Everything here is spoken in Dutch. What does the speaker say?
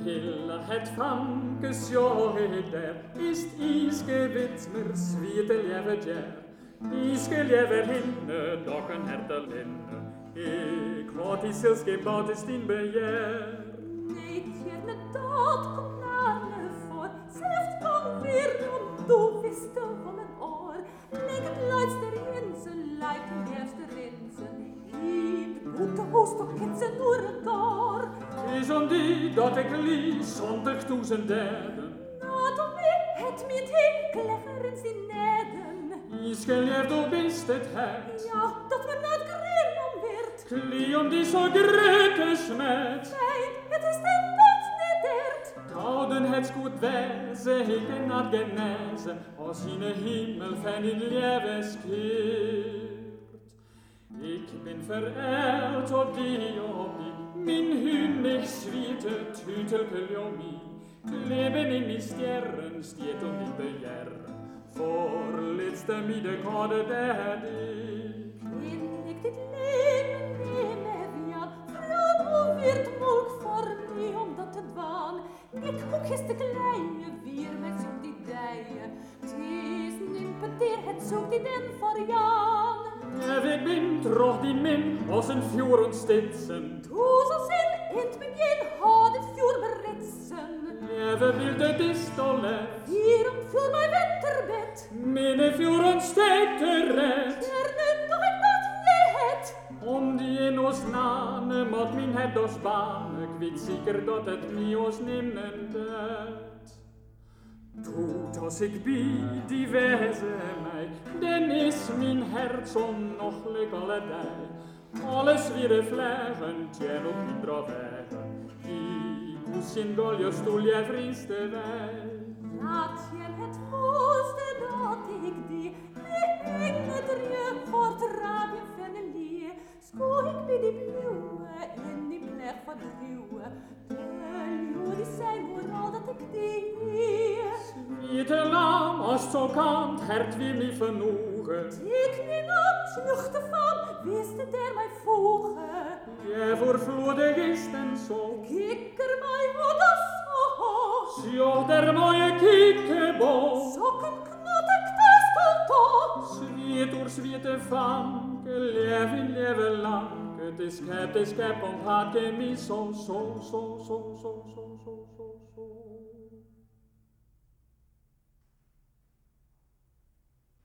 Hiller het vankes johe der, ist iske witmer sviete leverger. Iske lever hinne, dokken hertelinne, ik wat is zelfs gebouwd is in beheer. Nee, tjerne, dat komt naar me voor, zelfs kan weer om du wist de van een oor. Leg het luidste rinsen, lijkt de eerste rinsen, in de boete hoestok kent ze door het door. Is om die dat ik lies 100.000 derden. Dat om mij het met heel clever in zijn neden. Iske leert op bist het het. Ja, dat we naar het grin om werd. Kli om die zo grete smet. Nee, het is de dat niet dert. Houden het goed wijze, ik ben not genezen, als in de hemel van in levens keert. Ik ben vereld op die, min hunnig zwiete tutelkeljomi. Leben in die sterren stiet om die bejer. Voor lidste mi de kode der dik. In ik dit leven neem ja, vrouw wordt molk voor mij om dat te dwaan. Ik ook is de kleine vier met zo'n die dijen. Het is nimpeteer, het zoekt die den voor Jan. Ik ben toch die min als een vuur ontstitsen. Toezels in het begin had het vuur beritsen. We wilde distolle, Hier om vuur mijn winterbed. minne vuur ontsteekt de red. Gerne nog ik dat je het. Om die in ons nane, moet min het dos baan. Ik weet zeker dat het niet ons nemen dat. Tot als ik bied die wijze mij, dan is mijn hart zonnochelijk alle dag. Alles weer vliegen, tjen op mijn drovegen. Die koesjen golje stoel je vriendste wij. Laat je het mooiste dat ik die enge drieën voor het rabien van de lie. School ik bij die blauwe in die plek van de ruwe. De die zijn vooral dat ik die. Wiete lam, als het zo kan, het hart weer niet vernoegen. Ik niet aan vluchten van, wist het er mij voegen. Je vervloedig is en zo. Kikker mij wat als zo. Sjoch der mooie kiekebol. Sokken knot ik tastelto. Zwiet oor zwiete vanke, leven lang. Het is kep, om het hart, zo.